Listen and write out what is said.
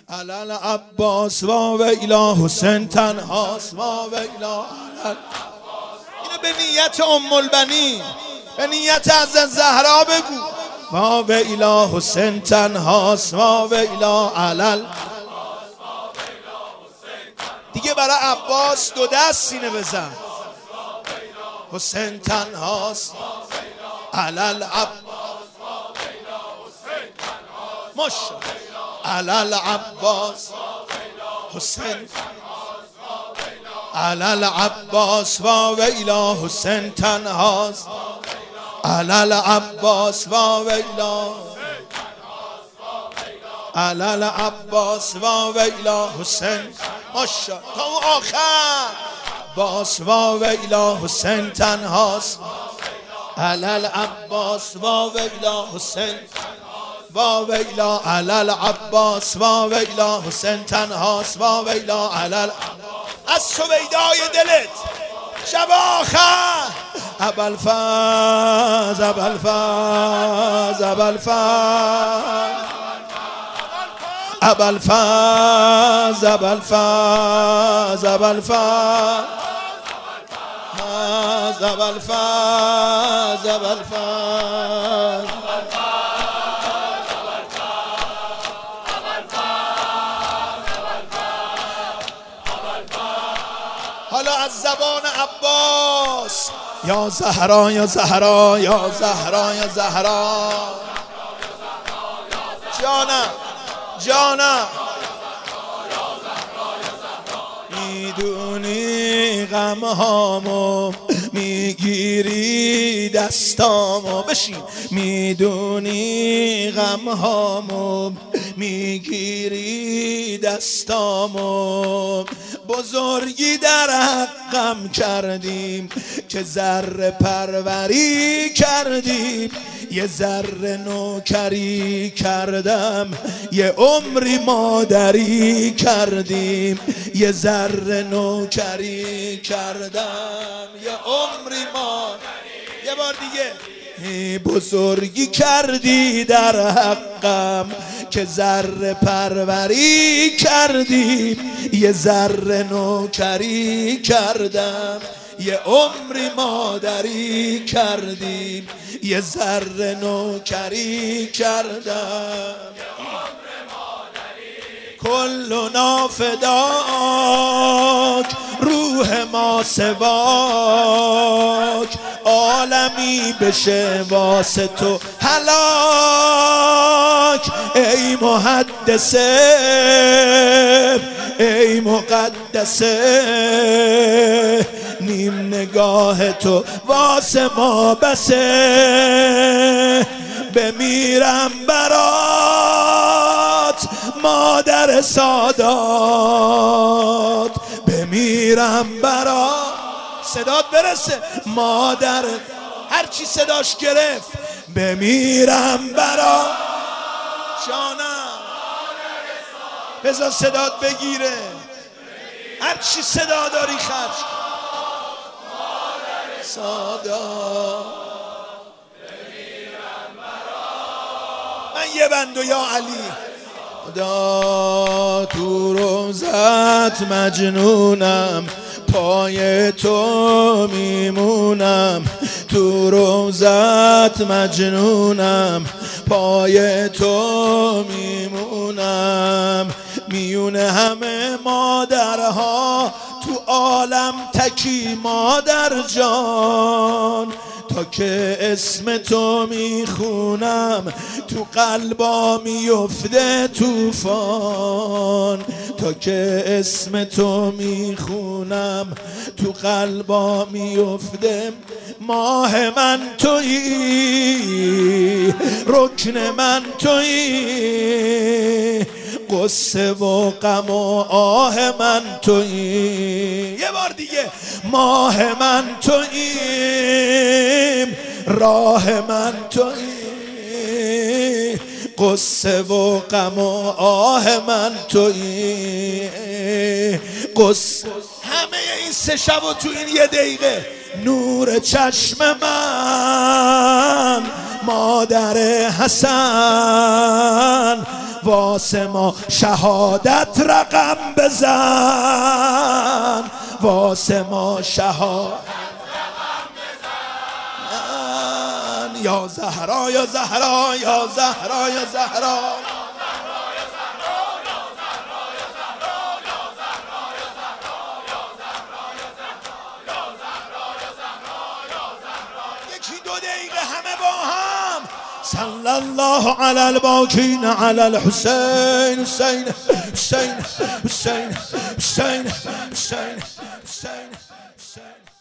علل عباس و ویلا حسین تنهاست و ویلا علل. اینو به نیت ام البنین، به نیت از زهرا بگو. و ویلا حسین تنهاست و ویلا علل. دیگه برای عباس دو دست سینه بزن. حسین تنهاست علل عباس ماشاءالله. علل عباس حسین علل عباس و ویلا حسین تنهاست. علل عباس و ویلا علل عباس و ویلا حسین ماشاءالله تا اون آخر. عباس و ویلا حسین تنهاست. علل عباس و ویلا حسین و ویلا علل عباس و ویلا حسین تنهاست و ویلا علل. از سویدای دلت شب آخر. ابوالفضل ابوالفضل ابوالفضل ابوالفضل ابوالفضل ابوالفضل ابوالفضل. حالا از زبان عباس یا زهرا یا زهرا یا زهرا یا زهرا. جانم جانم میدونی غم هامو میگیری دستامو. بشین. میدونی غم هامو میگیری دستامو. بزرگی در حقم کردیم که ذره پروری کردیم. یه ذره نوکری کردم یه عمری مادری کردیم. یه ذره نوکری کردم یه عمری مادری. یه بار دیگه. بزرگی کردی در حقم که ذره پروری کردیم. یه ذره نوکری کردم یه عمری مادری کردیم. یه ذره نوکری کردم کلنا فداک روح ما سواک. عالمی بشه واسه تو هلاک. ای محدثه ای مقدسه نیم نگاه تو واسه ما بسه. بمیرم برات مادر سادات. بمیرم برات صدات برسه مادر. هرچی صداش گرفت. بمیرم برات جانم. بذار صدات بگیره. هرچی صدا داری خرج مادر سادات. من یه بند و یا علی. خدا تو روزت مجنونم پای تو میمونم. تو روزت مجنونم پای تو میمونم. میونه همه مادرها تو عالم تکی مادر جان. تا که اسم تو میخونم تو قلبا میفته توفان. تا که اسم تو میخونم تو قلبا میفته. ماه من تویی رکن من تویی. قصه و غم و آه من تویی. یه بار دیگه. ماه من تویی راه من تویی. قصه و غم و آه من تویی. قصه همه این سه شب و تو این یه دقیقه. نور چشم من مادر حسن واسه ما شهادت رقم بزن، واسه ما شهادت رقم بزن. یا زهرا یا زهرا یا زهرا یا زهرا، یکی 2 دقیقه همه با هم. صلی الله علی الباکین علی الحسین، حسین حسین حسین حسین حسین حسین حسین.